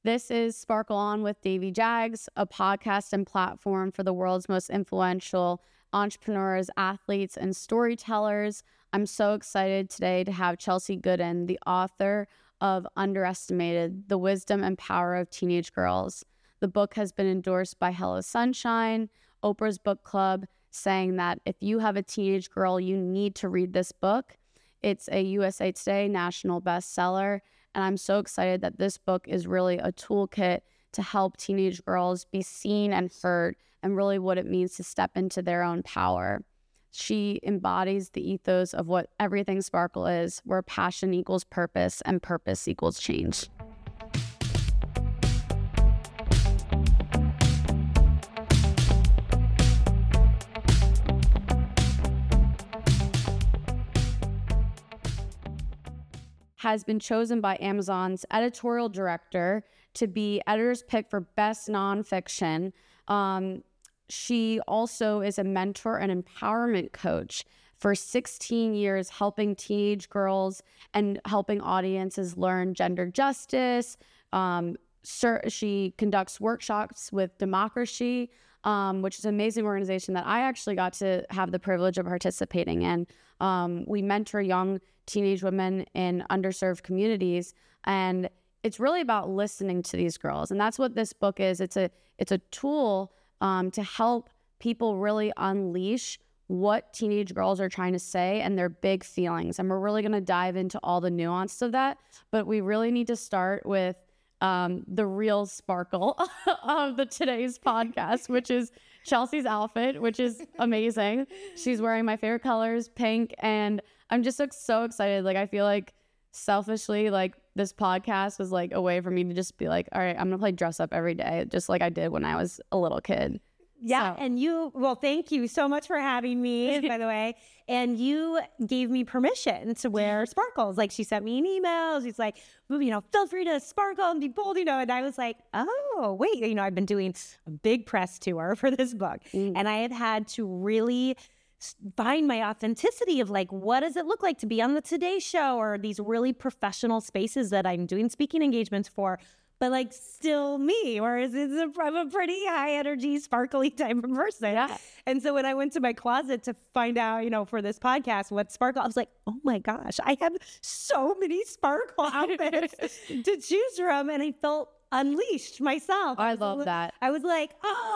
This is Sparkle On with Davy Jags, a podcast and platform for the world's most influential entrepreneurs, athletes, and storytellers. I'm so excited today to have Chelsea Gooden, the author of Underestimated: The Wisdom and Power of Teenage Girls. The book has been endorsed by Hello Sunshine, Oprah's Book Club, saying that if you have a teenage girl, you need to read this book. It's a USA Today national bestseller, and I'm so excited that this book is really a toolkit to help teenage girls be seen and heard, and really what it means to step into their own power. She embodies the ethos of what everything Sparkle is, where passion equals purpose and purpose equals change. Has been chosen by Amazon's editorial director to be editor's pick for best nonfiction. She also is a mentor and empowerment coach for 16 years, helping teenage girls and helping audiences learn gender justice. She conducts workshops with Democracy, which is an amazing organization that I actually got to have the privilege of participating in. We mentor young teenage women in underserved communities, and it's really about listening to these girls. And that's what this book is. It's a tool to help people really unleash what teenage girls are trying to say and their big feelings. And we're really going to dive into all the nuance of that, but we really need to start with the real sparkle of today's podcast, which is Chelsea's outfit, which is amazing. She's wearing my favorite colors, pink, and I'm just so excited. Like, I feel like selfishly, like, this podcast was like a way for me to just be like, all right, I'm gonna play dress up every day, just like I did when I was a little kid. Yeah. So. And well, thank you so much for having me, by the way. And you gave me permission to wear sparkles. Like, she sent me an email. She's like, feel free to sparkle and be bold, and I was like, oh, wait, I've been doing a big press tour for this book. And I had to really find my authenticity of, like, what does it look like to be on the Today Show or these really professional spaces that I'm doing speaking engagements for, but like still me, whereas I'm a pretty high energy, sparkly type of person. Yeah. And so when I went to my closet to find out, for this podcast, what sparkle, I was like, oh my gosh, I have so many sparkle outfits to choose from. And I felt unleashed myself. I love that. I was like,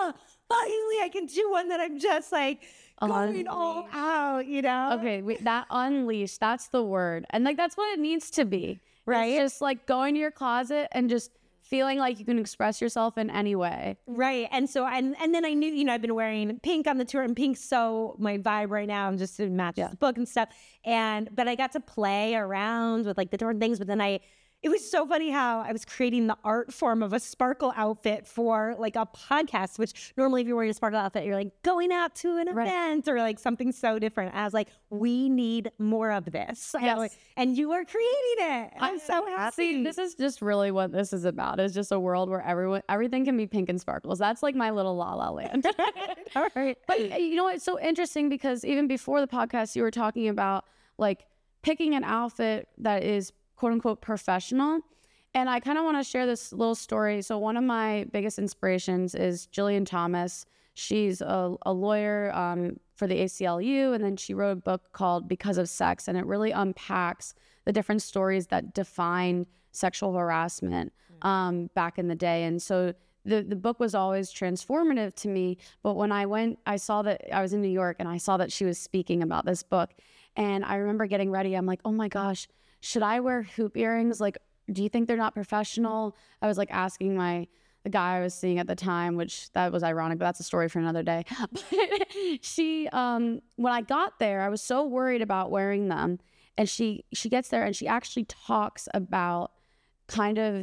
finally I can do one that I'm just like going all out, Okay, that unleashed, that's the word. And like, that's what it needs to be. Right. It's just like going to your closet and just feeling like you can express yourself in any way. Right. And so, and then I knew, I've been wearing pink on the tour, and pink's so my vibe right now. I'm just to match the book and stuff. But I got to play around with like the different things, but then it was so funny how I was creating the art form of a sparkle outfit for like a podcast, which normally if you're wearing a sparkle outfit, you're like going out to an event or like something so different. I was like, we need more of this. Yes. And you are creating it. I'm so happy. See, this is just really what this is about. It's just a world where everything can be pink and sparkles. That's like my little la la land. All right. But it's so interesting because even before the podcast, you were talking about like picking an outfit that is quote unquote professional. And I kind of want to share this little story. So one of my biggest inspirations is Jillian Thomas. She's a lawyer for the ACLU, and then she wrote a book called Because of Sex, and it really unpacks the different stories that defined sexual harassment back in the day. And so the book was always transformative to me. But when I saw that I was in New York and I saw that she was speaking about this book, and I remember getting ready. I'm like, oh my gosh, should I wear hoop earrings? Like, do you think they're not professional? I was like asking the guy I was seeing at the time, which that was ironic, but that's a story for another day. But she, when I got there, I was so worried about wearing them. And she gets there and she actually talks about kind of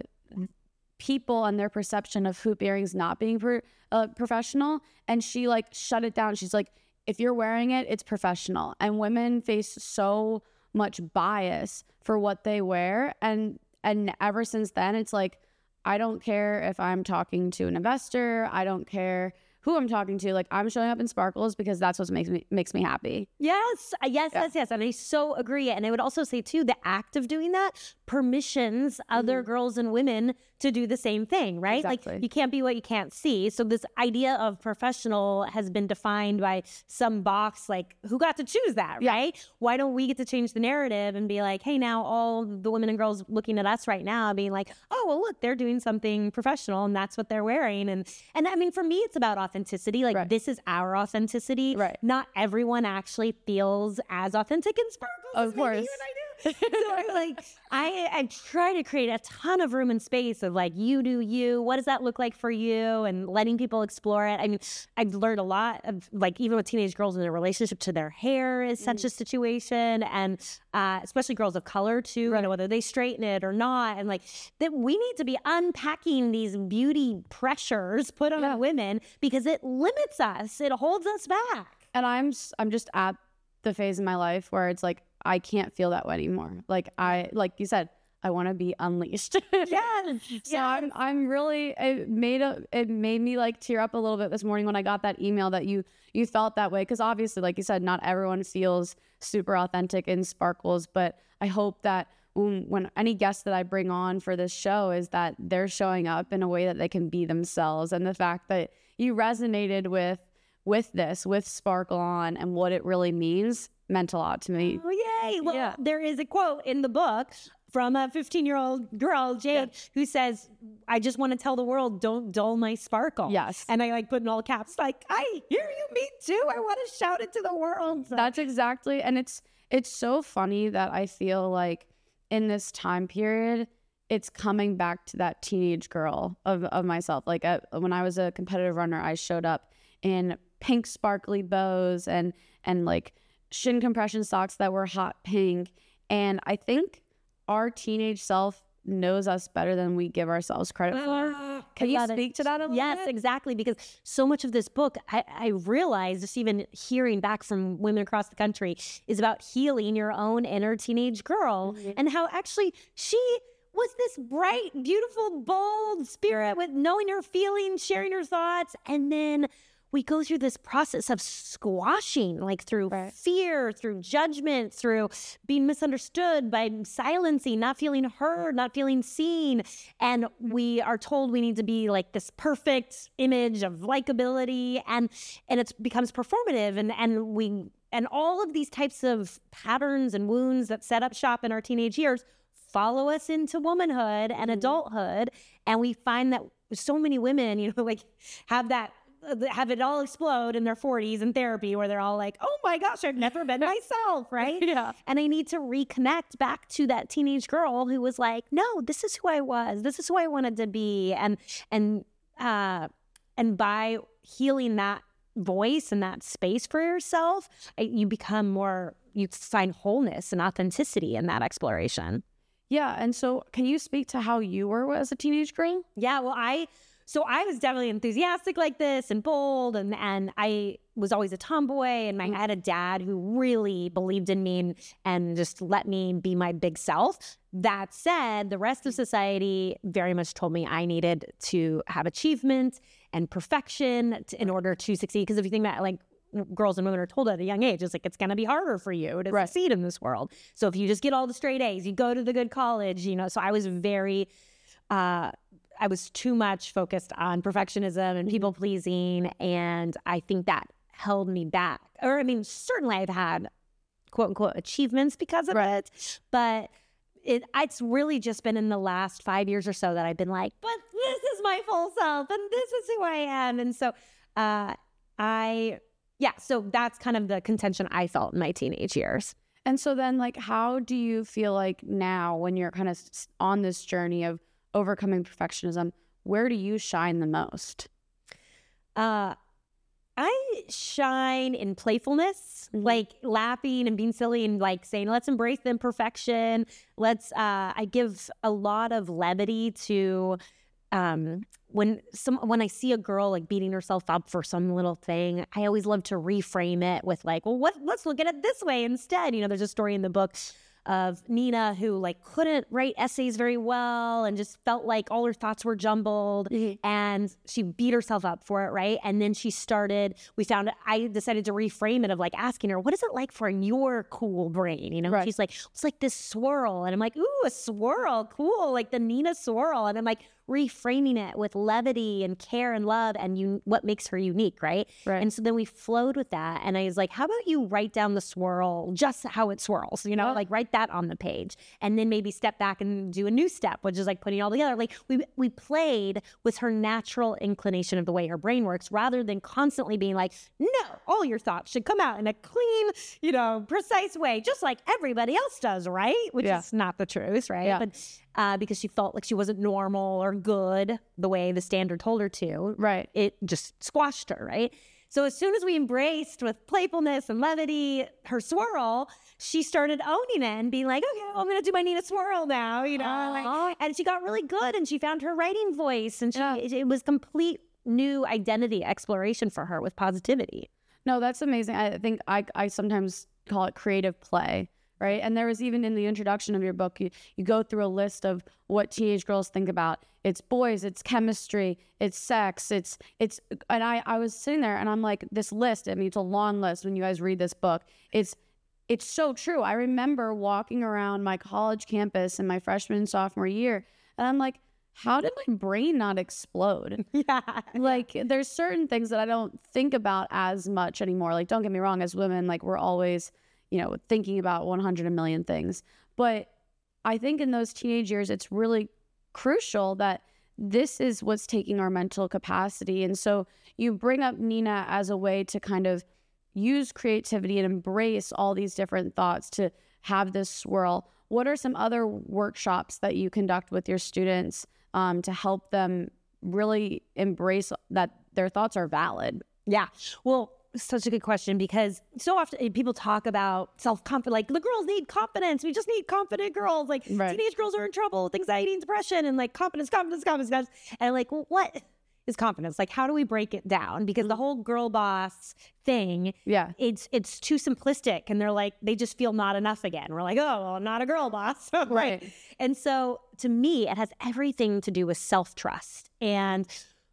people and their perception of hoop earrings not being professional. And she like shut it down. She's like, if you're wearing it, it's professional. And women face so much bias for what they wear, and ever since then it's like, I don't care if I'm talking to an investor, I don't care who I'm talking to, like I'm showing up in sparkles because that's what makes me happy. Yes. And I so agree. And I would also say too, the act of doing that permissions other girls and women to do the same thing, right? Exactly. Like you can't be what you can't see. So this idea of professional has been defined by some box, like who got to choose that, right? Why don't we get to change the narrative and be like, hey, now all the women and girls looking at us right now being like, oh, well, look, they're doing something professional and that's what they're wearing. And I mean, for me, it's about authenticity. Like this is our authenticity. Right. Not everyone actually feels as authentic in sparkles Of as course. maybe you and I do. So I try to create a ton of room and space of like, you do you, what does that look like for you? And letting people explore it. I mean, I've learned a lot of like, even with teenage girls in their relationship to their hair is such a situation. And especially girls of color too, you know, whether they straighten it or not. And like that we need to be unpacking these beauty pressures put on women because it limits us. It holds us back. And I'm just at the phase in my life where it's like, I can't feel that way anymore. Like you said, I want to be unleashed. Yes. So I'm really, it made me like tear up a little bit this morning when I got that email that you felt that way. Cause obviously, like you said, not everyone feels super authentic in sparkles, but I hope that when any guests that I bring on for this show is that they're showing up in a way that they can be themselves. And the fact that you resonated with Sparkle On and what it really means meant a lot to me. Oh, yay. Well, there is a quote in the book from a 15-year-old girl, Jade, who says, I just want to tell the world, don't dull my sparkle. Yes. And I like put in all caps, like, I hear you, me too. I want to shout it to the world. So. That's exactly. And it's so funny that I feel like in this time period, it's coming back to that teenage girl of myself. Like when I was a competitive runner, I showed up in pink sparkly bows and like shin compression socks that were hot pink. And I think our teenage self knows us better than we give ourselves credit for. Can you speak to that a little bit? Yes, exactly. Because so much of this book, I realized, just even hearing back from women across the country, is about healing your own inner teenage girl and how actually she was this bright, beautiful, bold spirit with knowing her feelings, sharing her thoughts, and then we go through this process of squashing, like through fear, through judgment, through being misunderstood, by silencing, not feeling heard, not feeling seen. And we are told we need to be like this perfect image of likability, and it becomes performative. And all of these types of patterns and wounds that set up shop in our teenage years follow us into womanhood and adulthood. And we find that so many women, you know, like have it all explode in their 40s in therapy where they're all like, oh my gosh, I've never been myself, right? Yeah. And I need to reconnect back to that teenage girl who was like, no, this is who I was. This is who I wanted to be. And by healing that voice and that space for yourself, you find wholeness and authenticity in that exploration. Yeah. And so can you speak to how you were as a teenage girl? Yeah, well, I was definitely enthusiastic like this and bold, and I was always a tomboy, and I had a dad who really believed in me and just let me be my big self. That said, the rest of society very much told me I needed to have achievement and perfection in order to succeed. Because if you think about like girls and women are told at a young age, it's like, it's going to be harder for you to succeed in this world. So if you just get all the straight A's, you go to the good college, you know. So I was I was too much focused on perfectionism and people pleasing. And I think that held me back. Or, I mean, certainly I've had quote unquote achievements because of it. But it's really just been in the last 5 years or so that I've been like, but this is my full self and this is who I am. And so so that's kind of the contention I felt in my teenage years. And so then, like, how do you feel like now when you're kind of on this journey of overcoming perfectionism, where do you shine the most? I shine in playfulness, like laughing and being silly and like saying, let's embrace the imperfection. I give a lot of levity to when I see a girl like beating herself up for some little thing, I always love to reframe it with like, well, let's look at it this way instead. You know, there's a story in the book of Nina who like couldn't write essays very well and just felt like all her thoughts were jumbled, and she beat herself up for it, right? And then I decided to reframe it of like asking her, what is it like for your cool brain? You know, Right. she's like, it's like this swirl. And I'm like, ooh, a swirl, cool, like the Nina swirl. And I'm like reframing it with levity and care and love and what makes her unique, right? Right. And so then we flowed with that. And I was like, how about you write down the swirl, just how it swirls, you know, like write that on the page. And then maybe step back and do a new step, which is like putting it all together. Like we played with her natural inclination of the way her brain works, rather than constantly being like, no, all your thoughts should come out in a clean, you know, precise way, just like everybody else does, right? Which is not the truth, right? Yeah. But because she felt like she wasn't normal or good the way the standard told her to, Right. it just squashed her, right? So as soon as we embraced with playfulness and levity her swirl, she started owning it and being like, okay, well, I'm going to do my Nina swirl now, you know? And she got really good and she found her writing voice, and it was complete new identity exploration for her with positivity. No, that's amazing. I think I sometimes call it creative play, right? And there was even in the introduction of your book, you go through a list of what teenage girls think about. It's boys, it's chemistry, it's sex, it's and I was sitting there and I'm like, this list, I mean, it's a long list when you guys read this book. It's so true. I remember walking around my college campus in my freshman and sophomore year, and I'm like, how did my brain not explode? Yeah. Like, there's certain things that I don't think about as much anymore. Like, don't get me wrong, as women, like, we're always, you know, thinking about 100 million things. But I think in those teenage years, it's really crucial that this is what's taking our mental capacity. And so you bring up Nina as a way to kind of use creativity and embrace all these different thoughts to have this swirl. What are some other workshops that you conduct with your students to help them really embrace that their thoughts are valid? Yeah. Well, such a good question, because so often people talk about self-confidence, like the girls need confidence. We just need confident girls. Like teenage girls are in trouble with anxiety and depression, and like confidence. And I'm like, well, what is confidence? Like, how do we break it down? Because the whole girl boss thing, it's too simplistic, and they're like, they just feel not enough again. We're like, oh, well, I'm not a girl boss. Right. And so to me, it has everything to do with self-trust. And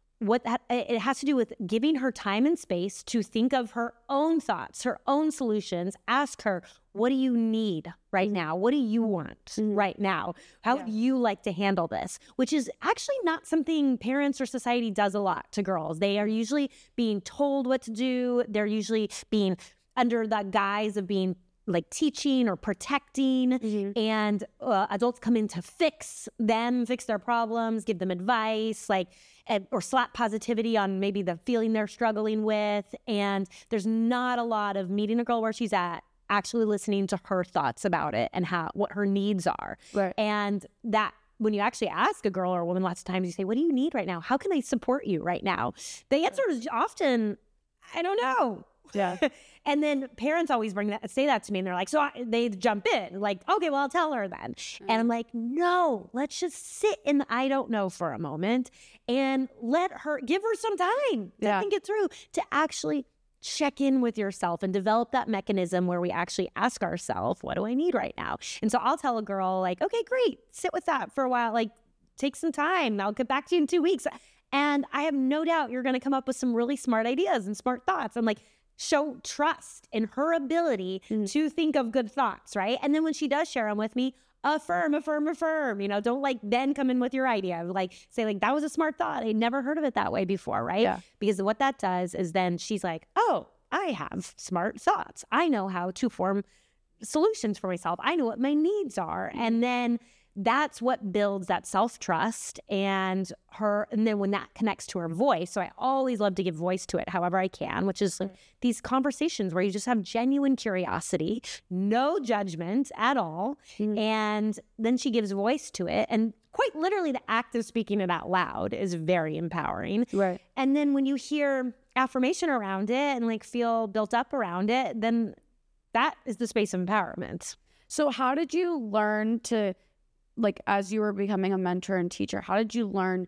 it has to do with giving her time and space to think of her own thoughts, her own solutions. Ask her, what do you need right now? What do you want right now? How would you like to handle this? Which is actually not something parents or society does a lot to girls. They are usually being told what to do. They're usually being under the guise of being like teaching or protecting, and adults come in to fix their problems, give them advice, or slap positivity on maybe the feeling they're struggling with. And there's not a lot of meeting a girl where she's at, actually listening to her thoughts about it and what her needs are. Right. And that when you actually ask a girl or a woman, lots of times you say, what do you need right now? How can I support you right now? The answer is often, I don't know. Yeah. And then parents always say that to me, and they're like, they jump in, like, okay, well, I'll tell her then. And I'm like, no, let's just sit in the I don't know for a moment and give her some time to think it through, to actually check in with yourself and develop that mechanism where we actually ask ourselves, what do I need right now? And so I'll tell a girl, like, okay, great, sit with that for a while, like, take some time. I'll get back to you in 2 weeks. And I have no doubt you're going to come up with some really smart ideas and smart thoughts. I'm like, show trust in her ability to think of good thoughts, right? And then when she does share them with me, affirm, you know, don't like then come in with your idea. Like, say like, that was a smart thought. I never heard of it that way before, right? Yeah. Because what that does is then she's like, oh, I have smart thoughts. I know how to form solutions for myself. I know what my needs are. And then that's what builds that self-trust and then when that connects to her voice. So I always love to give voice to it however I can, which is these conversations where you just have genuine curiosity, no judgment at all. And then she gives voice to it. And quite literally the act of speaking it out loud is very empowering. Right. And then when you hear affirmation around it and like feel built up around it, then that is the space of empowerment. So how did you learn to, like, as you were becoming a mentor and teacher, how did you learn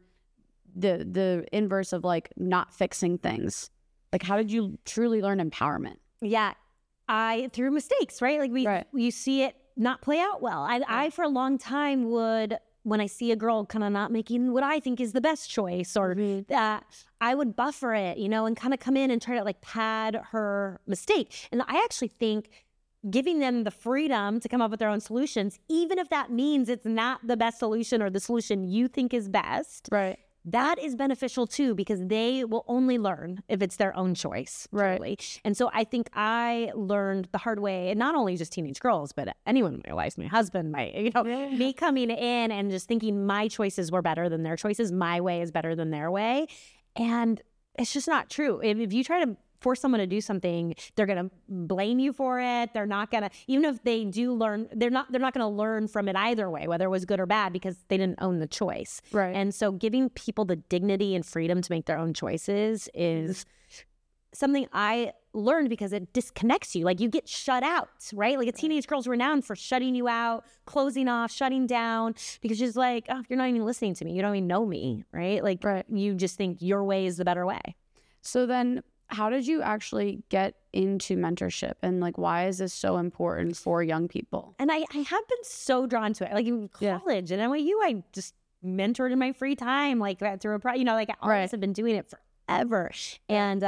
the inverse of like not fixing things? Like, how did you truly learn empowerment? Yeah, through mistakes, right? Like you see it not play out well. I for a long time would, when I see a girl kind of not making what I think is the best choice, or that, I would buffer it, and kind of come in and try to like pad her mistake. And I actually think giving them the freedom to come up with their own solutions, even if that means it's not the best solution or the solution you think is best, Right. that is beneficial too, because they will only learn if it's their own choice. Right. Truly. And so I think I learned the hard way, and not only just teenage girls, but anyone in my life, my husband, me coming in and just thinking my choices were better than their choices, my way is better than their way. And it's just not true. If you try to force someone to do something, they're going to blame you for it. They're not going to, even if they do learn, they're not going to learn from it either way, whether it was good or bad, because they didn't own the choice. Right. And so giving people the dignity and freedom to make their own choices is something I learned, because it disconnects you. Like, you get shut out, right? Like, a teenage girl's renowned for shutting you out, closing off, shutting down, because she's like, oh, you're not even listening to me. You don't even know me, right? Like, you just think your way is the better way. So then, how did you actually get into mentorship, and like, why is this so important for young people? And I have been so drawn to it. Like, in college and NYU, I just mentored in my free time, like through like I always have been doing it forever. And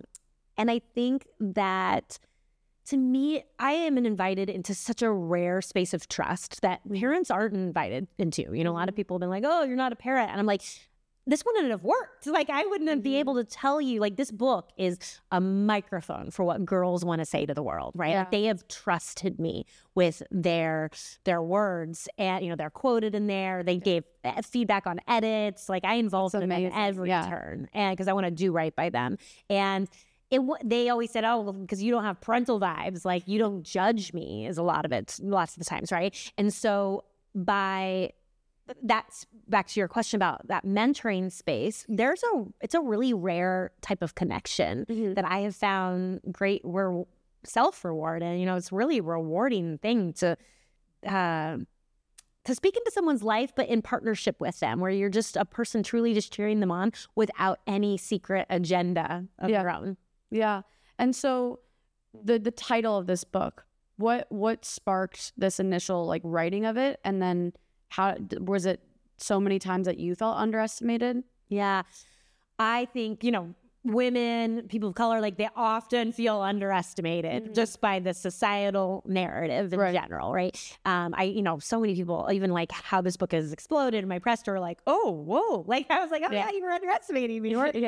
I think that, to me, I am invited into such a rare space of trust that parents aren't invited into. A lot of people have been like, oh, you're not a parent. And I'm like, this wouldn't have worked. Like, I wouldn't be able to tell you, like, this book is a microphone for what girls want to say to the world, right? Like, they have trusted me with their words, and, they're quoted in there. They gave feedback on edits. Like, I involved them in every turn, and because I want to do right by them. And they always said, oh, because you don't have parental vibes, like, you don't judge me, is lots of the times, right? And so that's back to your question about that mentoring space. It's a really rare type of connection that I have found great self-reward. And, it's really a rewarding thing to speak into someone's life, but in partnership with them, where you're just a person truly just cheering them on without any secret agenda of your own. Yeah. And so the title of this book, what sparked this initial like writing of it? And then how was it so many times that you felt underestimated? Yeah. I think, women, people of color, like, they often feel underestimated just by the societal narrative in general, right? So many people, even like how this book has exploded in my press tour, like, oh, whoa. Like, I was like, oh yeah, you were underestimating me. So no,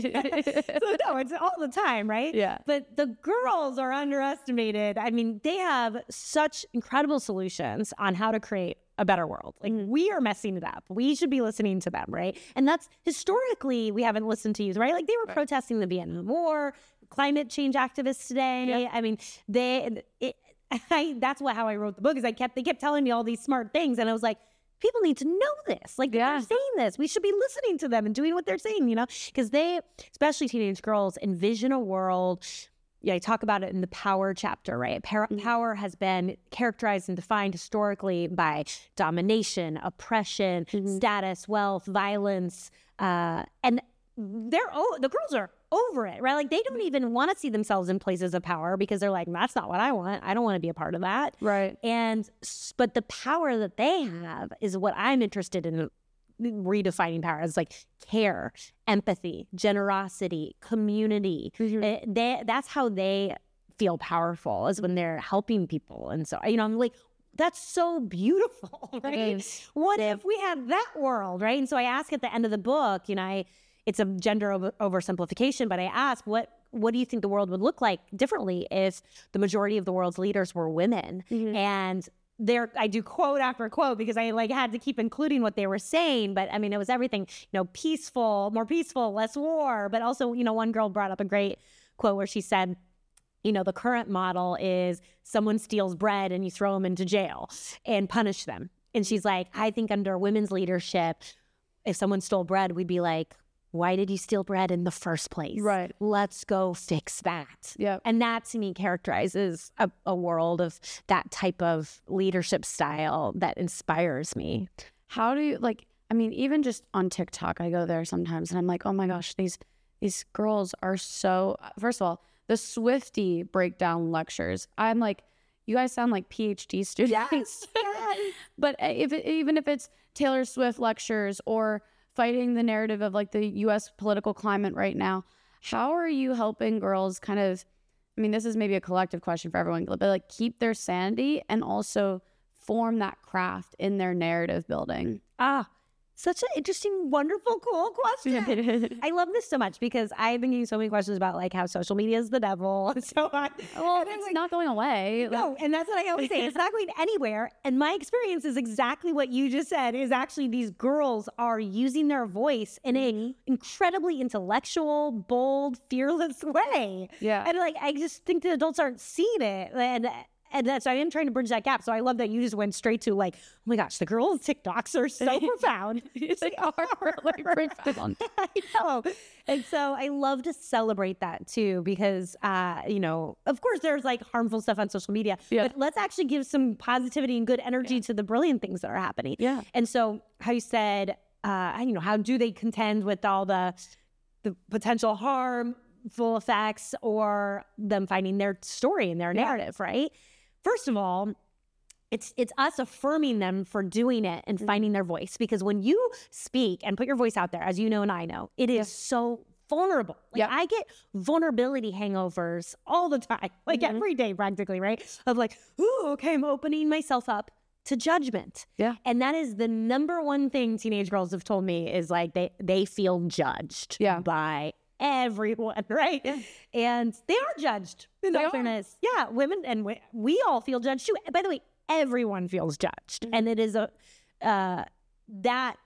it's all the time, right? Yeah. But the girls are underestimated. I mean, they have such incredible solutions on how to create a better world. Like, we are messing it up. We should be listening to them, right? And that's historically, we haven't listened to you, right? Like, they were protesting the Vietnam War, climate change activists today. Yeah. I mean, that's how I wrote the book, is they kept telling me all these smart things, and I was like, people need to know this. Like, they're saying this. We should be listening to them and doing what they're saying, because they, especially teenage girls, envision a world. Yeah, I talk about it in the power chapter, right? Power has been characterized and defined historically by domination, oppression, status, wealth, violence, and the girls are over it, right? Like, they don't even want to see themselves in places of power, because they're like, that's not what I want. I don't want to be a part of that, right? But the power that they have is what I'm interested in redefining power as, like, care, empathy, generosity, community. That's how they feel powerful, is when they're helping people. And so, I'm like, that's so beautiful, right? What if we had that world, right? And so I ask at the end of the book, it's a gender oversimplification, but I ask, what do you think the world would look like differently if the majority of the world's leaders were women? And I do quote after quote, because I had to keep including what they were saying. But I mean, it was everything, peaceful, more peaceful, less war. But also, one girl brought up a great quote where she said, the current model is someone steals bread and you throw them into jail and punish them. And she's like, I think under women's leadership, if someone stole bread, we'd be like, why did you steal bread in the first place? Right. Let's go fix that. Yeah. And that, to me, characterizes a world of that type of leadership style that inspires me. How do you, even just on TikTok, I go there sometimes and I'm like, oh my gosh, these girls are so, first of all, the Swiftie breakdown lectures. I'm like, you guys sound like PhD students. Yes. But even if it's Taylor Swift lectures or fighting the narrative of like the U.S. political climate right now, how are you helping girls kind of, I mean, this is maybe a collective question for everyone, but like keep their sanity and also form that craft in their narrative building? Such an interesting, wonderful, cool question. I love this so much because I've been getting so many questions about like how social media is the devil and so on. Well, it's like, not going away. No, and that's what I always say. It's not going anywhere. And my experience is exactly what you just said, is actually these girls are using their voice in an incredibly intellectual, bold, fearless way. Yeah. And like, I just think the adults aren't seeing it. And that's, I am trying to bridge that gap. So I love that you just went straight to like, oh my gosh, the girls' TikToks are so profound. They are really profound. I know. And so I love to celebrate that too, because, you know, of course there's like harmful stuff on social media, but let's actually give some positivity and good energy to the brilliant things that are happening. Yeah. And so how you said, you know, how do they contend with all the potential harmful effects or them finding their story and their narrative, right? First of all, it's us affirming them for doing it and finding their voice. Because when you speak and put your voice out there, as you know and I know, it is so vulnerable. Like I get vulnerability hangovers all the time, like every day practically, right? Of like, ooh, okay, I'm opening myself up to judgment. Yeah. And that is the number one thing teenage girls have told me is like they feel judged by everyone, right? Yeah. And they are judged, in all fairness. Yeah, women and we all feel judged too. By the way, everyone feels judged. And it is that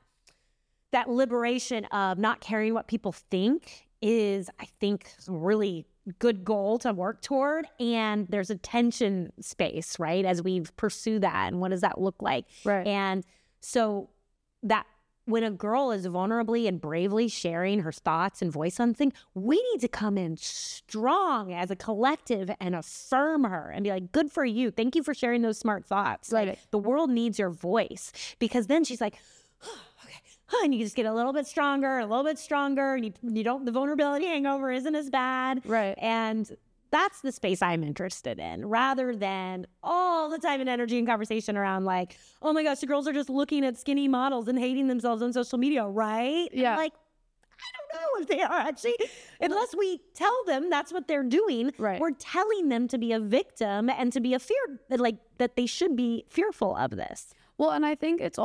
liberation of not caring what people think is, I think, a really good goal to work toward. And there's a tension space, right, as we pursue that. And what does that look like? Right. And so that when a girl is vulnerably and bravely sharing her thoughts and voice on things, we need to come in strong as a collective and affirm her and be like, good for you. Thank you for sharing those smart thoughts. Right. Like, the world needs your voice. Because then she's like, oh, okay. And you just get a little bit stronger, and you don't, the vulnerability hangover isn't as bad. Right. And that's the space I'm interested in, rather than all the time and energy and conversation around like, oh my gosh, the girls are just looking at skinny models and hating themselves on social media, right? Yeah. Like, I don't know if they are actually, unless we tell them that's what they're doing. Right. We're telling them to be a victim and to be a fear, like that they should be fearful of this. Well, and I think it's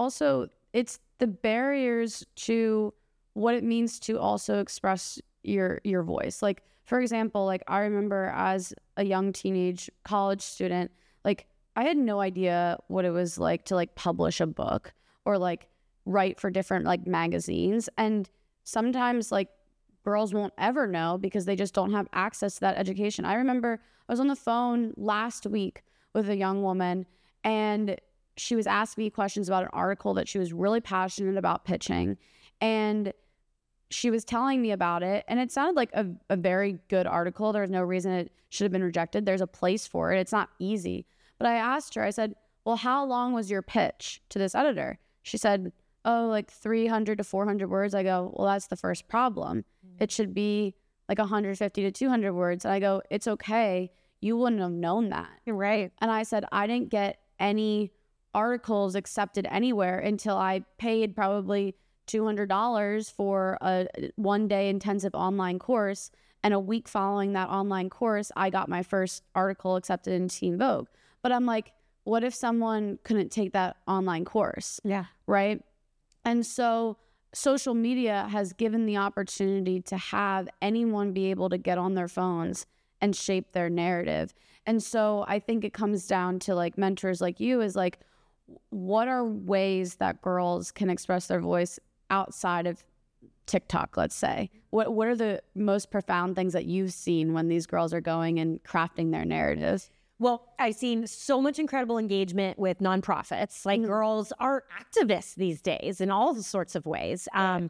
the barriers to what it means to also express your voice. Like, for example, like I remember as a young teenage college student, like I had no idea what it was like to like publish a book or like write for different like magazines. And sometimes like girls won't ever know because they just don't have access to that education. I remember I was on the phone last week with a young woman and she was asking me questions about an article that she was really passionate about pitching. And she was telling me about it, and it sounded like a very good article. There was no reason it should have been rejected. There's a place for it. It's not easy. But I asked her, I said, well, how long was your pitch to this editor? She said, oh, like 300 to 400 words. I go, well, that's the first problem. It should be like 150 to 200 words. And I go, it's okay. You wouldn't have known that. You're right. And I said, I didn't get any articles accepted anywhere until I paid probably $200 for a one-day intensive online course. And a week following that online course, I got my first article accepted in Teen Vogue. But I'm like, what if someone couldn't take that online course? Yeah. Right? And so social media has given the opportunity to have anyone be able to get on their phones and shape their narrative. And so I think it comes down to like mentors like you is like, what are ways that girls can express their voice outside of TikTok, let's say? What are the most profound things that you've seen when these girls are going and crafting their narratives? Well, I've seen so much incredible engagement with nonprofits. Like girls are activists these days in all sorts of ways.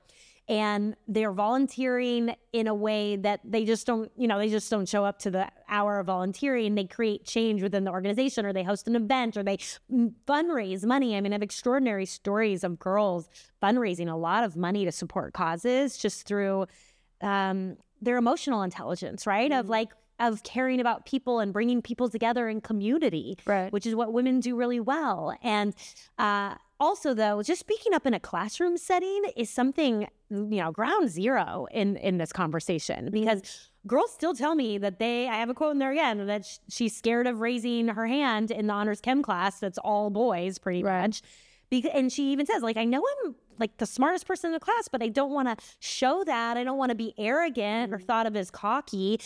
And they're volunteering in a way that they just don't show up to the hour of volunteering. They create change within the organization, or they host an event, or they fundraise money. I mean, I have extraordinary stories of girls fundraising a lot of money to support causes just through their emotional intelligence, right? Of like, of caring about people and bringing people together in community, Right. which is what women do really well. And also, though, just speaking up in a classroom setting is something, ground zero in this conversation, because girls still tell me that I have a quote in there again, that she's scared of raising her hand in the honors chem class that's all boys pretty much. And she even says, like, I know I'm like the smartest person in the class, but I don't want to show that. I don't want to be arrogant or thought of as cocky.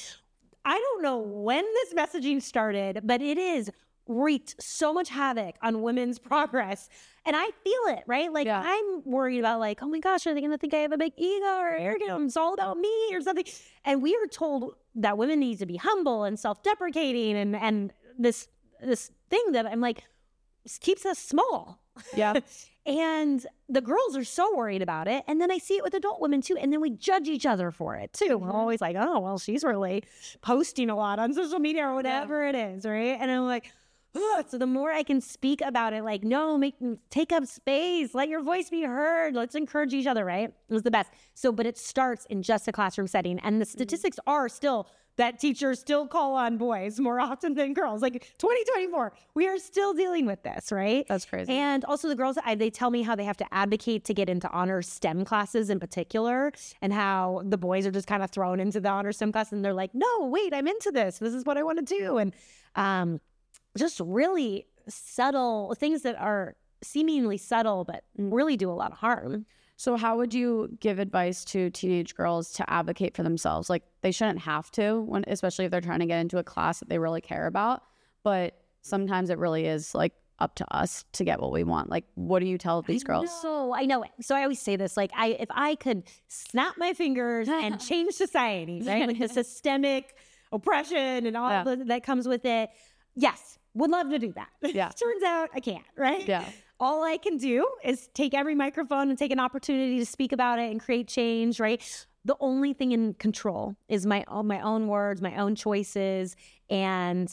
I don't know when this messaging started, but it is wreaked so much havoc on women's progress. And I feel it, right? Like, I'm worried about, like, oh my gosh, are they going to think I have a big ego or arrogance? It's all about me or something. And we are told that women need to be humble and self-deprecating and this thing that I'm like, keeps us small. Yeah. And the girls are so worried about it. And then I see it with adult women too. And then we judge each other for it too. We're always like, oh, well, she's really posting a lot on social media or whatever it is, right? And I'm like, ugh. So the more I can speak about it, like, no, take up space, let your voice be heard. Let's encourage each other, right? It was the best. So, but it starts in just a classroom setting. And the statistics are still that teachers still call on boys more often than girls. Like 2024, we are still dealing with this, right? That's crazy. And also the girls, they tell me how they have to advocate to get into honor STEM classes in particular, and how the boys are just kind of thrown into the honor STEM class and they're like, no, wait, I'm into this. This is what I want to do. And just really subtle things that are seemingly subtle, but really do a lot of harm. So how would you give advice to teenage girls to advocate for themselves? Like, they shouldn't have to, especially if they're trying to get into a class that they really care about. But sometimes it really is like up to us to get what we want. Like, what do you tell these girls? I know it. So I always say this, like, if I could snap my fingers and change society, right? Like the systemic oppression and all that comes with it. Yes, would love to do that. Yeah. Turns out I can't, right? Yeah. All I can do is take every microphone and take an opportunity to speak about it and create change, right? The only thing in control is my own words, my own choices. And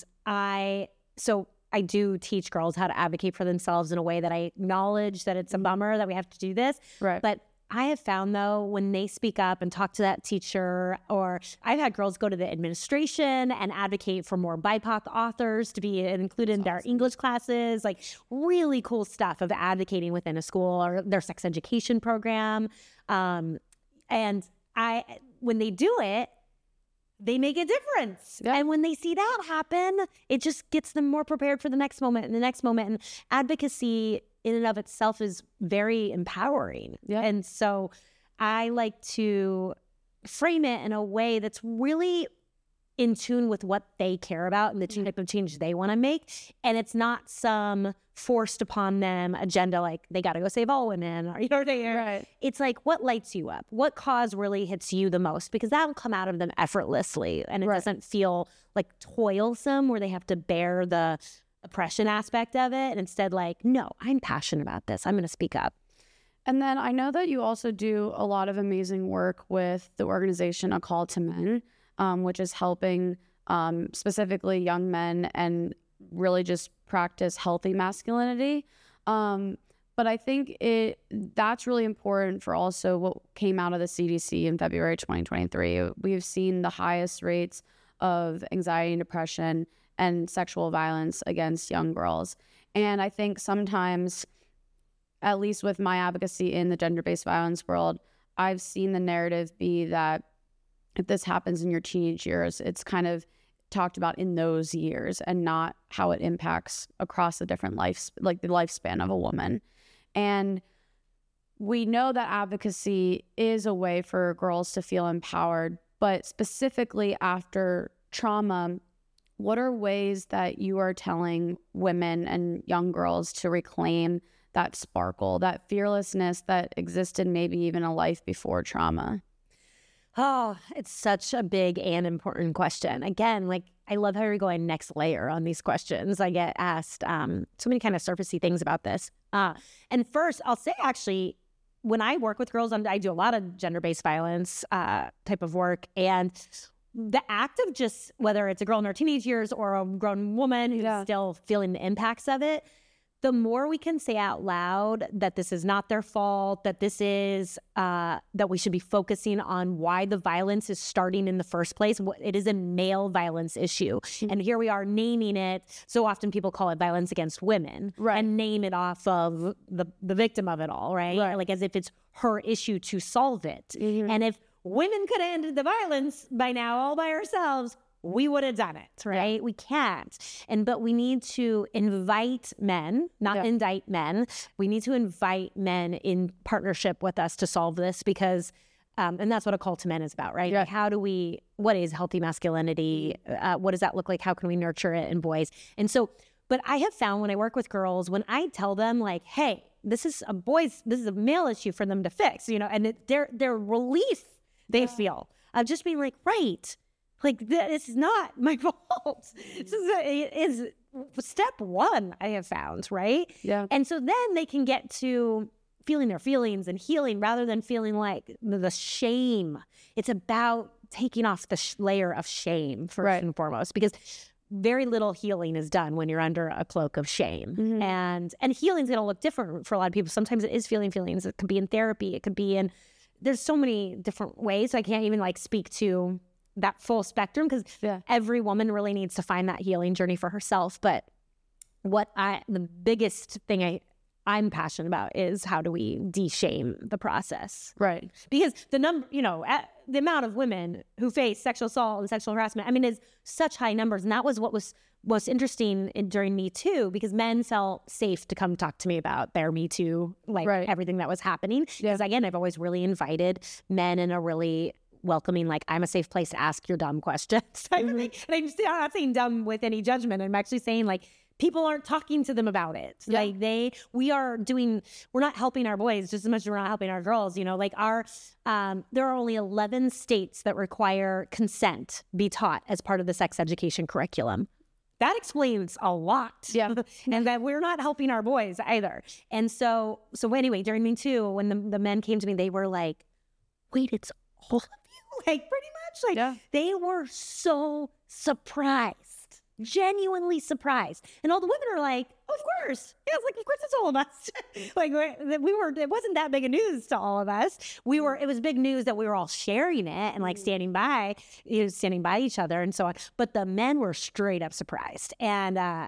I do teach girls how to advocate for themselves in a way that I acknowledge that it's a bummer that we have to do this. Right. But I have found, though, when they speak up and talk to that teacher, or I've had girls go to the administration and advocate for more BIPOC authors to be included in their English classes, like really cool stuff of advocating within a school or their sex education program. And when they do it, they make a difference. Yeah. And when they see that happen, it just gets them more prepared for the next moment and the next moment. And advocacy in and of itself is very empowering. Yeah. And so I like to frame it in a way that's really in tune with what they care about and the type of change they want to make. And it's not some forced upon them agenda, like they got to go save all women, or right. It's like, what lights you up? What cause really hits you the most? Because that will come out of them effortlessly, and it doesn't feel like toilsome where they have to bear the oppression aspect of it. And instead, like, no, I'm passionate about this. I'm going to speak up. And then I know that you also do a lot of amazing work with the organization A Call to Men, which is helping specifically young men and really just practice healthy masculinity. But I think that's really important for also what came out of the CDC in February 2023. We've seen the highest rates of anxiety and depression and sexual violence against young girls. And I think sometimes, at least with my advocacy in the gender-based violence world, I've seen the narrative be that if this happens in your teenage years, it's kind of talked about in those years and not how it impacts across the different lives, like the lifespan of a woman. And we know that advocacy is a way for girls to feel empowered, but specifically after trauma, what are ways that you are telling women and young girls to reclaim that sparkle, that fearlessness that existed maybe even a life before trauma? Oh, it's such a big and important question. Again, like, I love how you're going next layer on these questions. I get asked so many kind of surfacey things about this. And first, I'll say, actually, when I work with girls, I do a lot of gender-based violence type of work. And the act of just, whether it's a girl in her teenage years or a grown woman who's still feeling the impacts of it, the more we can say out loud that this is not their fault, that this is, that we should be focusing on why the violence is starting in the first place. It is a male violence issue. And here we are naming it. So often people call it violence against women, and name it off of the victim of it all, right? Like as if it's her issue to solve it. And if women could have ended the violence by now all by ourselves, we would have done it, right? We can't. But we need to invite men, not indict men. We need to invite men in partnership with us to solve this because, and that's what A Call to Men is about, right? Like how do we, what is healthy masculinity? What does that look like? How can we nurture it in boys? And so, but I have found when I work with girls, when I tell them like, hey, this is a male issue for them to fix, and their relief they feel of just being like, right, like this is not my fault. This is step one, I have found, right? Yeah. And so then they can get to feeling their feelings and healing rather than feeling like the shame. It's about taking off the layer of shame first and foremost, because very little healing is done when you're under a cloak of shame. And healing's going to look different for a lot of people. Sometimes it is feeling feelings. It could be in therapy. It could be in, there's so many different ways. So I can't even like speak to that full spectrum because every woman really needs to find that healing journey for herself. But the biggest thing I'm passionate about is how do we de-shame the process? Right. Because the amount of women who face sexual assault and sexual harassment, I mean, is such high numbers. And that was what was most interesting during Me Too, because men felt safe to come talk to me about their Me Too, everything that was happening. Because again, I've always really invited men in a really welcoming, like, I'm a safe place to ask your dumb questions type of thing. And I'm not saying dumb with any judgment. I'm actually saying like, people aren't talking to them about it. Like we're not helping our boys just as much as we're not helping our girls, there are only 11 states that require consent be taught as part of the sex education curriculum. That explains a lot. Yeah. And that we're not helping our boys either. And so anyway, during Me Too, when the men came to me, they were like, wait, it's all of you? Like pretty much like they were so surprised. Genuinely surprised. And all the women are like, oh, of course. Yeah, it's like, of course it's all of us. Like it wasn't that big a news to all of us. It was big news that we were all sharing it and like standing by each other and so on. But the men were straight up surprised. And that,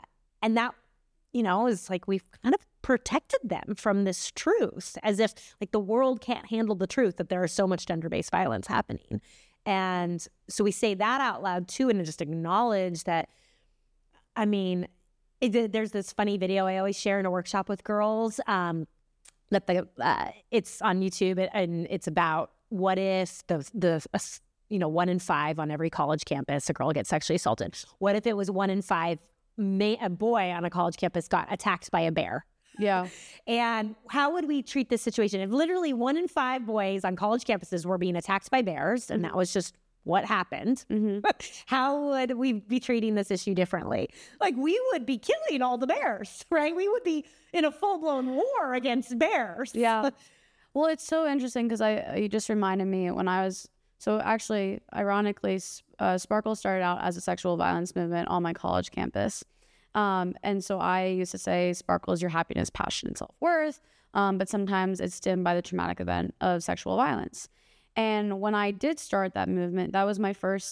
is like, we've kind of protected them from this truth as if like the world can't handle the truth that there is so much gender-based violence happening. And so we say that out loud too, and just acknowledge that, I mean, there's this funny video I always share in a workshop with girls that it's on YouTube, and it's about what if the 1 in 5 on every college campus, a girl gets sexually assaulted. What if it was 1 in 5 a boy on a college campus got attacked by a bear? Yeah. And how would we treat this situation if literally 1 in 5 boys on college campuses were being attacked by bears, and that was just what happened? How would we be treating this issue differently? Like, we would be killing all the bears, right? We would be in a full-blown war against bears. Yeah. Well, it's so interesting because you just reminded me when I was, so actually, ironically, Sparkle started out as a sexual violence movement on my college campus. And so I used to say, Sparkle is your happiness, passion, and self-worth. But sometimes it's stemmed by the traumatic event of sexual violence. And when I did start that movement, that was my first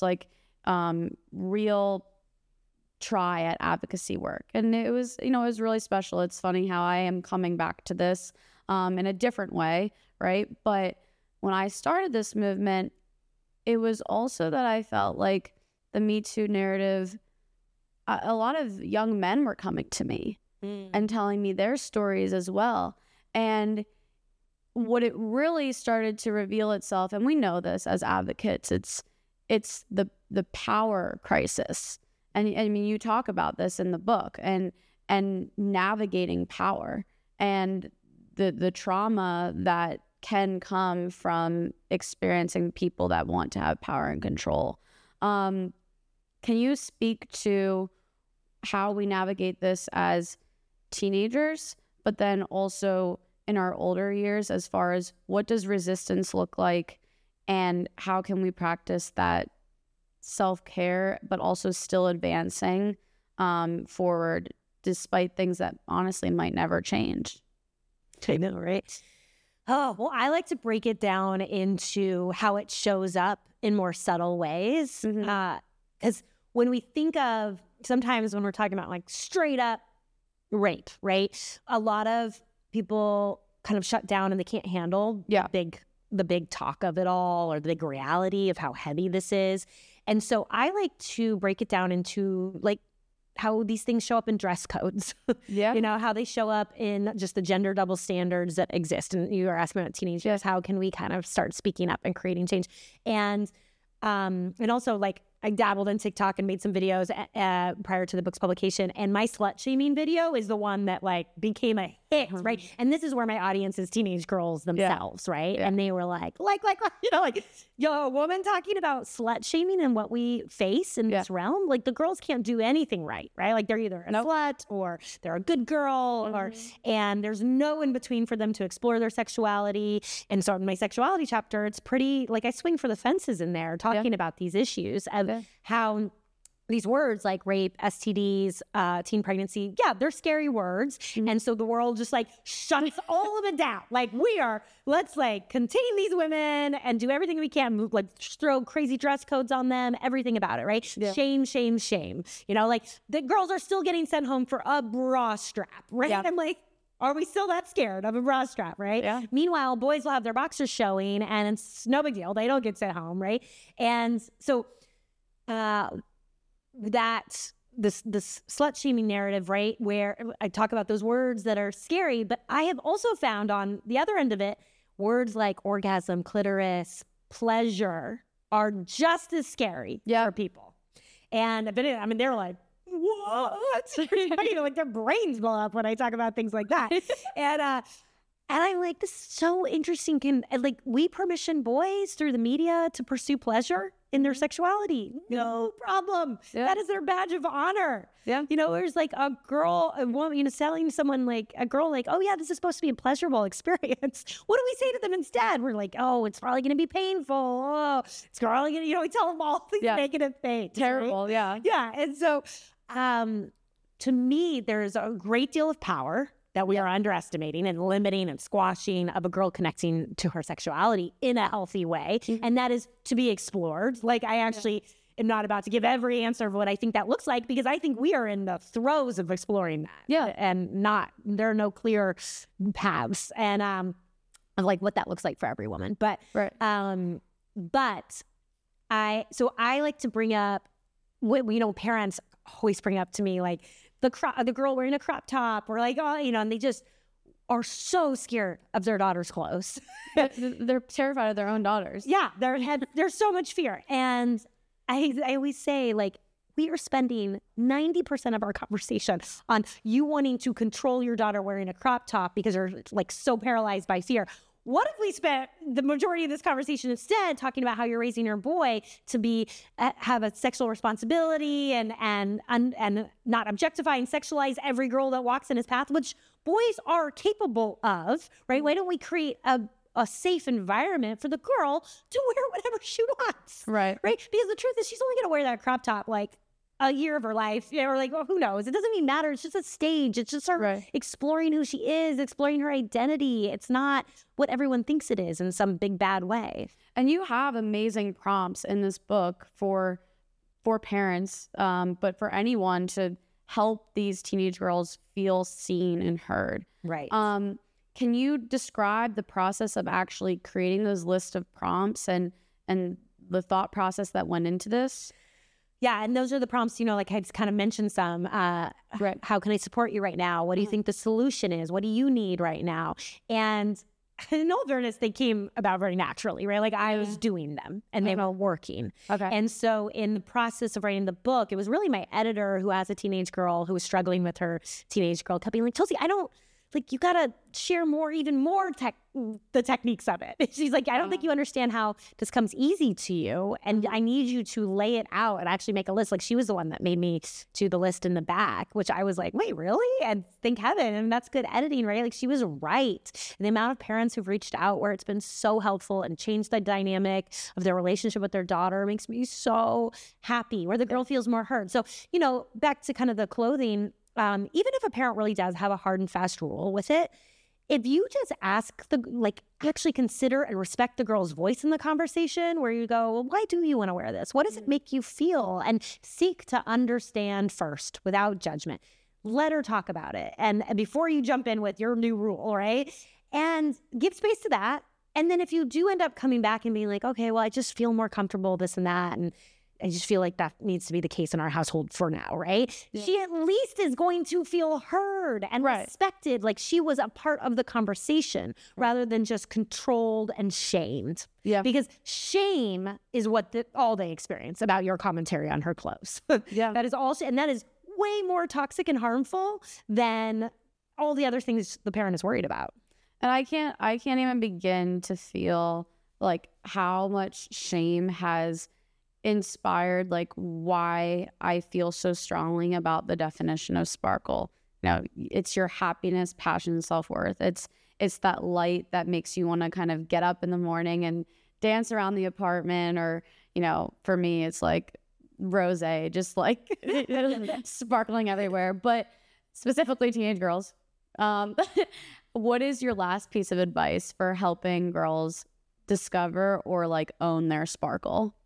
real try at advocacy work. And it was, it was really special. It's funny how I am coming back to this in a different way, right? But when I started this movement, it was also that I felt like the Me Too narrative, a lot of young men were coming to me and telling me their stories as well. And what it really started to reveal itself, and we know this as advocates, it's the power crisis. And I mean, you talk about this in the book, and navigating power and the trauma that can come from experiencing people that want to have power and control. Can you speak to how we navigate this as teenagers, but then also in our older years, as far as what does resistance look like and how can we practice that self-care, but also still advancing forward despite things that honestly might never change. I know, right? Oh, well, I like to break it down into how it shows up in more subtle ways. Because when we think of, sometimes when we're talking about like straight up rape, right? A lot of people kind of shut down and they can't handle the big talk of it all, or the big reality of how heavy this is. And so I like to break it down into like how these things show up in dress codes. You know, how they show up in just the gender double standards that exist. And you are asking about teenagers, how can we kind of start speaking up and creating change? And also, like, I dabbled in TikTok and made some videos prior to the book's publication. And my slut shaming video is the one that like became a hit, right? And this is where my audience is teenage girls themselves, right? And they were like, you know, like, yo, a woman talking about slut shaming and what we face in this realm. Like, the girls can't do anything right? Like, they're either a slut or they're a good girl, and there's no in between for them to explore their sexuality. And so in my sexuality chapter, it's pretty, like, I swing for the fences in there talking about these issues of how these words like rape, STDs, teen pregnancy, they're scary words. And so the world just like shuts all of it down. Like, let's like contain these women and do everything we can, like throw crazy dress codes on them, everything about it, right? Shame, shame, shame. You know, like the girls are still getting sent home for a bra strap, right? I'm like, are we still that scared of a bra strap, right? Meanwhile, boys will have their boxers showing and it's no big deal. They don't get sent home, right? And so that this slut shaming narrative, right, where I talk about those words that are scary, but I have also found on the other end of it, words like orgasm, clitoris, pleasure are just as scary for people. And I mean, they're like, what? You know, like their brains blow up when I talk about things like that. And I'm like, this is so interesting. Like, we permission boys through the media to pursue pleasure in their sexuality. No problem. That is their badge of honor. You know, there's like a woman, you know, selling someone like a girl, like, oh yeah, this is supposed to be a pleasurable experience. What do we say to them instead? We're like, oh, it's probably going to be painful. Oh, it's probably going to, you know, we tell them all these negative things. Terrible. Right? Yeah. And so, to me, there's a great deal of power that we are underestimating and limiting and squashing of a girl connecting to her sexuality in a healthy way. And that is to be explored. Like, I actually am not about to give every answer of what I think that looks like, because I think we are in the throes of exploring that. And there are no clear paths and of like what that looks like for every woman. But, I like to bring up what, you know, parents always bring up to me, like, the girl wearing a crop top, or like, oh, you know, and they just are so scared of their daughter's clothes. They're terrified of their own daughters. There's so much fear. And I always say, like, we are spending 90% of our conversation on you wanting to control your daughter wearing a crop top because they're like so paralyzed by fear. What if we spent the majority of this conversation instead talking about how you're raising your boy to be have a sexual responsibility and not objectify and sexualize every girl that walks in his path, which boys are capable of, right? Why don't we create a safe environment for the girl to wear whatever she wants, right? Because the truth is, she's only going to wear that crop top like a year of her life, you know, or like, well, who knows? It doesn't even matter. It's just a stage. It's just her exploring who she is, exploring her identity. It's not what everyone thinks it is in some big bad way. And you have amazing prompts in this book for parents, but for anyone to help these teenage girls feel seen and heard. Right. Can you describe the process of actually creating those list of prompts and the thought process that went into this? Yeah, and those are the prompts, you know, like I just kind of mentioned some. How can I support you right now? What do you think the solution is? What do you need right now? And in all fairness, they came about very naturally, right? Like, I was doing them and they were working. And so in the process of writing the book, it was really my editor, who has a teenage girl who was struggling with her teenage girl, kept being like, Chelsea, you got to share even more the techniques of it. She's like, I don't think you understand how this comes easy to you. And I need you to lay it out and actually make a list. Like, she was the one that made me do the list in the back, which I was like, wait, really? And thank heaven. And that's good editing, right? Like, she was right. And the amount of parents who've reached out where it's been so helpful and changed the dynamic of their relationship with their daughter makes me so happy, where the girl feels more heard. So, you know, back to kind of the clothing, even if a parent really does have a hard and fast rule with it, if you just ask actually consider and respect the girl's voice in the conversation, where you go, well, why do you want to wear this? What does it make you feel? And seek to understand first without judgment. Let her talk about it. And before you jump in with your new rule, right? And give space to that. And then if you do end up coming back and being like, okay, well, I just feel more comfortable, this and that, and I just feel like that needs to be the case in our household for now, right? Yeah. She at least is going to feel heard and respected, like she was a part of the conversation rather than just controlled and shamed. Yeah. Because shame is what all they experience about your commentary on her clothes. Yeah. That is all, and that is way more toxic and harmful than all the other things the parent is worried about. And I can't even begin to feel like how much shame has inspired like why I feel so strongly about the definition of sparkle. You know, it's your happiness, passion, self-worth. It's that light that makes you want to kind of get up in the morning and dance around the apartment, or, you know, for me it's like rosé, just like sparkling everywhere, but specifically teenage girls. What is your last piece of advice for helping girls discover or like own their sparkle?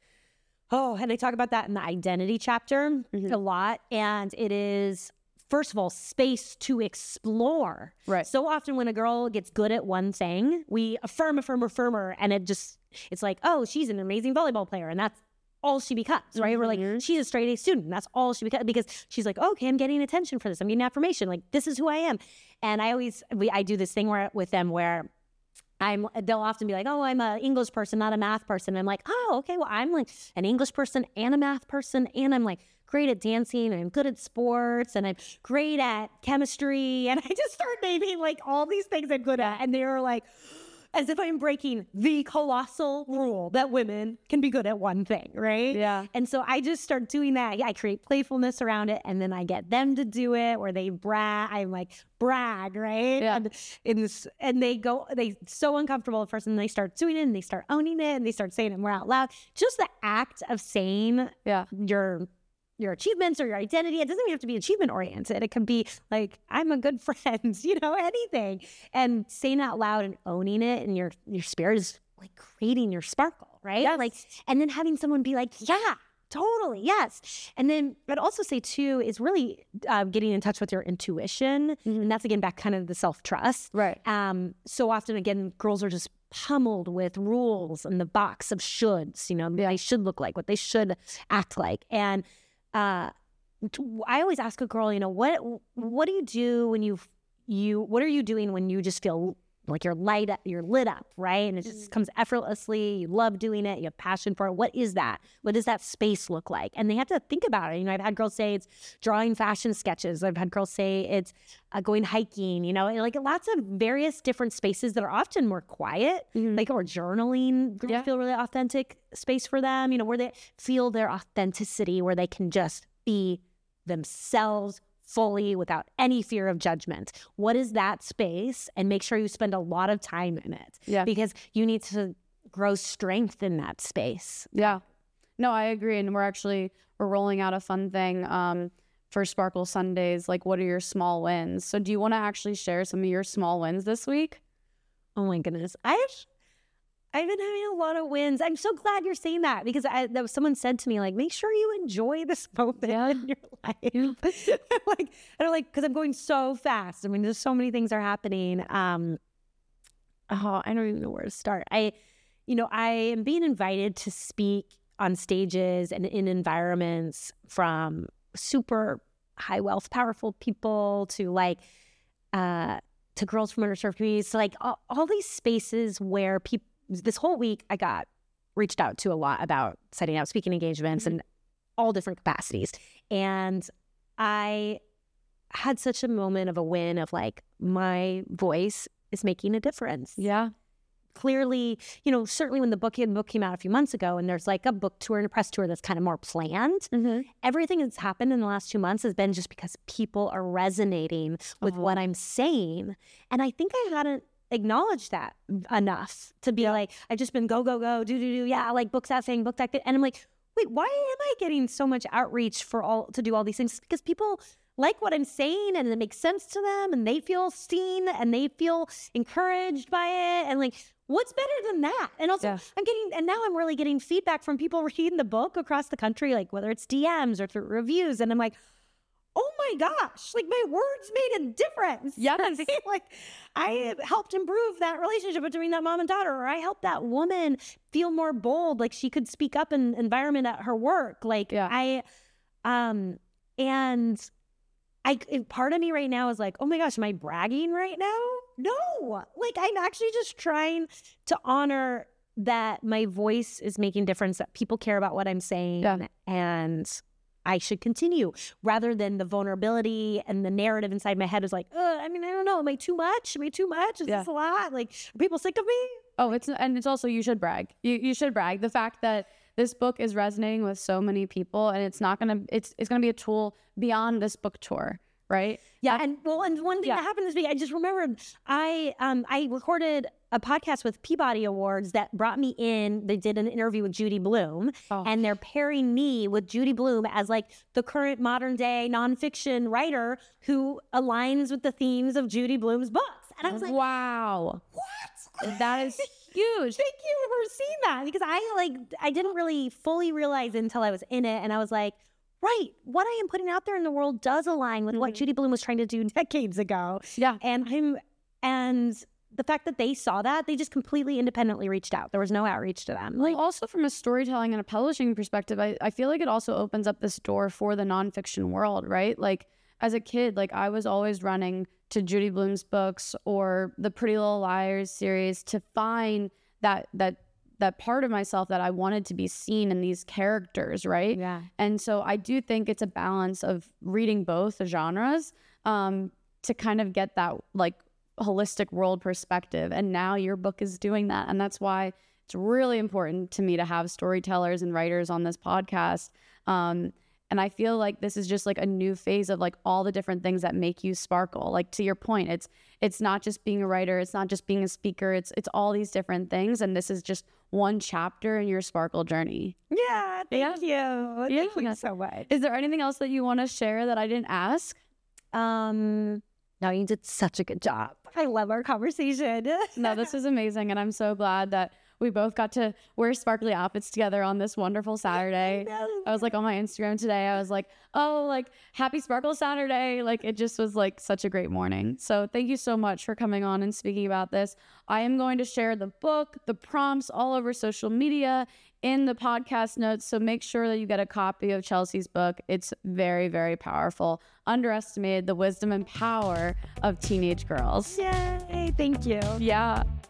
Oh, and I talk about that in the identity chapter a lot. And it is, first of all, space to explore. Right. So often when a girl gets good at one thing, we affirm her, and it's like, oh, she's an amazing volleyball player, and that's all she becomes, right? We're like, she's a straight A student, and that's all she becomes, because she's like, okay, I'm getting attention for this. I'm getting affirmation. Like, this is who I am. And I do this thing with them where they'll often be like, oh, I'm an English person, not a math person. And I'm like, oh, okay, well, I'm like an English person and a math person, and I'm like great at dancing, and I'm good at sports, and I'm great at chemistry. And I just start naming like all these things I'm good at. And they're like, as if I'm breaking the colossal rule that women can be good at one thing, right? Yeah. And so I just start doing that. I create playfulness around it, and then I get them to do it, or they brag. I'm like, brag, right? Yeah. And they so uncomfortable at first, and they start doing it, and they start owning it, and they start saying it more out loud. Just the act of saying your achievements or your identity. It doesn't even have to be achievement oriented. It can be like, I'm a good friend, anything. And saying it out loud and owning it, and your spirit is like creating your sparkle, right? Yes. Like, and then having someone be like, yeah, totally, yes. And then I'd also say too is really getting in touch with your intuition. And that's again back kind of the self-trust. Right. So often again, girls are just pummeled with rules and the box of shoulds, they should look like, what they should act like. And I always ask a girl, what do you do when what are you doing when you just feel like you're lit up, right? And it just comes effortlessly. You love doing it. You have passion for it. What is that? What does that space look like? And they have to think about it. I've had girls say it's drawing fashion sketches. I've had girls say it's going hiking, like lots of various different spaces that are often more quiet, like, or journaling. Girls feel really authentic space for them, where they feel their authenticity, where they can just be themselves fully without any fear of judgment. What is that space? And make sure you spend a lot of time in it. Yeah. Because you need to grow strength in that space. Yeah. No, I agree. And we're rolling out a fun thing for Sparkle Sundays. Like, what are your small wins? So do you want to actually share some of your small wins this week? Oh my goodness. I've been having a lot of wins. I'm so glad you're saying that, because someone said to me, like, make sure you enjoy this moment in your life. Because I'm going so fast. I mean, there's so many things are happening. I don't even know where to start. I am being invited to speak on stages and in environments from super high wealth, powerful people to girls from underserved communities, to all these spaces where people. This whole week, I got reached out to a lot about setting up speaking engagements in all different capacities. And I had such a moment of a win of my voice is making a difference. Yeah. Clearly, certainly when the book came out a few months ago, and there's a book tour and a press tour that's kind of more planned, everything that's happened in the last 2 months has been just because people are resonating with what I'm saying. And I think I hadn't acknowledge that enough to be like, I've just been go, do. Yeah, book that thing, book that. And I'm like, wait, why am I getting so much outreach to do all these things? Because people like what I'm saying and it makes sense to them and they feel seen and they feel encouraged by it. And like, what's better than that? And also now I'm really getting feedback from people reading the book across the country, like whether it's DMs or through reviews. And I'm like, oh my gosh, like my words made a difference. Yes. Like I helped improve that relationship between that mom and daughter, or I helped that woman feel more bold, like she could speak up in environment at her work. Like part of me right now is like, oh my gosh, am I bragging right now? No, like I'm actually just trying to honor that my voice is making difference, that people care about what I'm saying, and I should continue, rather than the vulnerability and the narrative inside my head is like, I don't know, am I too much? Is this a lot? Like, are people sick of me? Oh, it's also, you should brag. You should brag. The fact that this book is resonating with so many people, and it's going to be a tool beyond this book tour, right? Yeah. And one thing that happened this week, I just remembered I recorded a podcast with Peabody Awards that brought me in. They did an interview with Judy Blume, and they're pairing me with Judy Blume as like the current modern day nonfiction writer who aligns with the themes of Judy Blume's books. And I was like, wow, what? That is huge. Thank you for seeing that, because I didn't really fully realize it until I was in it, and I was like, right, what I am putting out there in the world does align with what Judy Blume was trying to do decades ago. Yeah. And the fact that they saw that, they just completely independently reached out. There was no outreach to them. Like, also from a storytelling and a publishing perspective, I feel like it also opens up this door for the nonfiction world, right? Like, as a kid, like I was always running to Judy Blume's books or the Pretty Little Liars series to find that part of myself that I wanted to be seen in these characters, right? Yeah. And so I do think it's a balance of reading both genres to kind of get that like holistic world perspective. And now your book is doing that. And that's why it's really important to me to have storytellers and writers on this podcast. And I feel like this is just like a new phase of like all the different things that make you sparkle. Like, to your point, it's not just being a writer, it's not just being a speaker, it's all these different things. And this is just one chapter in your sparkle journey. Yeah, thank you. Thank you so much. Is there anything else that you want to share that I didn't ask? No, you did such a good job. I love our conversation. No, this is amazing. And I'm so glad that we both got to wear sparkly outfits together on this wonderful Saturday. I was like on my Instagram today, I was like, oh, like happy Sparkle Saturday. Like it just was like such a great morning. So thank you so much for coming on and speaking about this. I am going to share the book, the prompts all over social media in the podcast notes. So make sure that you get a copy of Chelsea's book. It's very, very powerful. Underestimated the wisdom and power of teenage girls. Yay. Thank you. Yeah.